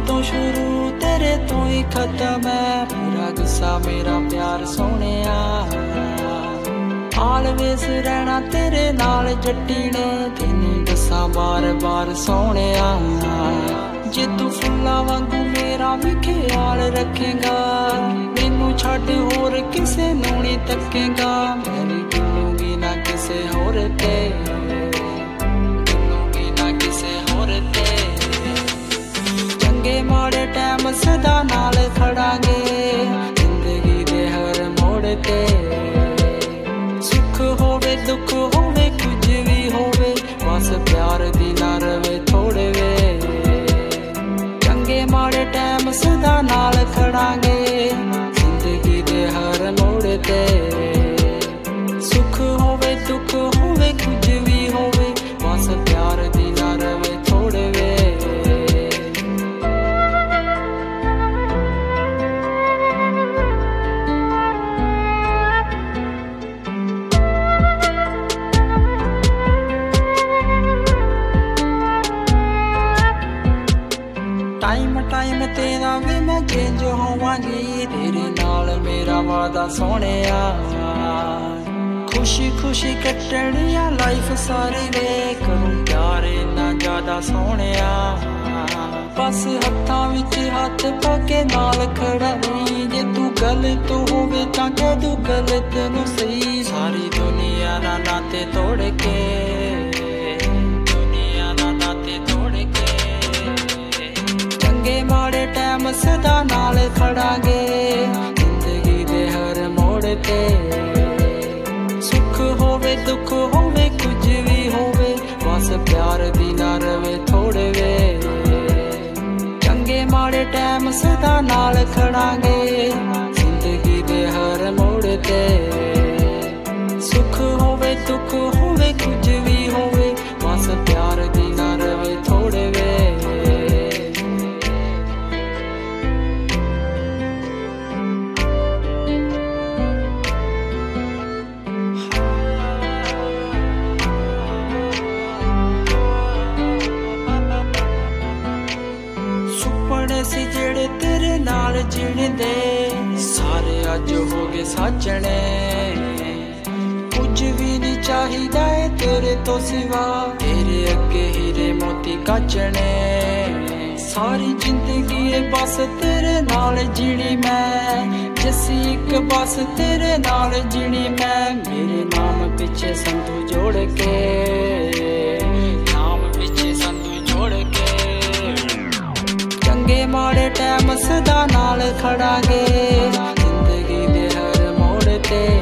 तो शुरू तेरे तो ही खत्म है, मेरा गुस्सा मेरा प्यार सोहणिया। ऑलवेज रहना तेरे नाल जट्टी ने, तेनू दसा बार बार सोहणिया। जे तू फुल्लां वांगू मेरा भी ख्याल रखेगा, मैनू छड्ड होर किसे नूं नहीं तकेगा। मेरी डुलूंगी ना किसे होर ते, डुलूंगी ना किसे होर ते। चंगे माड़े टाइम सदा नाल खड़ांगे, जिंदगी दे हर मोड़ ते। सुख होवे दुख होवे कुछ भी होवे, बस प्यार दी ना रवे थोड़े वे। चंगे माड़े टाइम सदा नाल खड़ांगे, जिंदगी दे हर मोड़ ते। सुख होवे दुख होवे कुछ भी होवे, बस प्यार दी ना रवे थोड़े वे। टाइम टाइम तेरा भी मैं चेंज होवांगी, तेरे नाल मेरा वादा सोहणिया। खुशी खुशी कट्टणिया लाइफ सारी वे, करूं प्यार इन्ना ज्यादा सोहणिया। बस हत्थां विच हत्थ पाके नाल खड़ा रही, जे तू गलत होवे तां कह दू गलत नूं सही। सारी दुनिया ना नाते तोड़ के, दुनिया ना नाते तोड़ के। चंगे माड़े टाइम सदा नाल खड़ांगे, जिंदगी दे हर मोड़ ते। सुख होवे दुख होवे कुछ भी होवे, बस प्यार दी ना रवे थोड़े वे। चंगे माड़े टाइम सदा नाल खड़ांगे, जिंदगी दे हर मोड़ ते। सुख होवे दुख होवे कुछ भी होवे, बस प्यार दी ना रवे थोड़े वे। सी जेड़े तेरे नाल जिणदे, सारे अज हो गए साजणे। कुछ भी नहीं चाहिदा है तेरे तो सिवा, तेरे अगे हीरे मोती काचने। सारी जिंदगी है बस तेरे नाल जीनी मैं, जसी एक बस तेरे नाल जीनी मैं। मेरे नाम पिछे संधू जोड़ के, नाम पिछे संधू जोड़ के। चंगे माड़े टाइम सदा नाल खड़ांगे, जिंदगी दे हर मोड़ ते।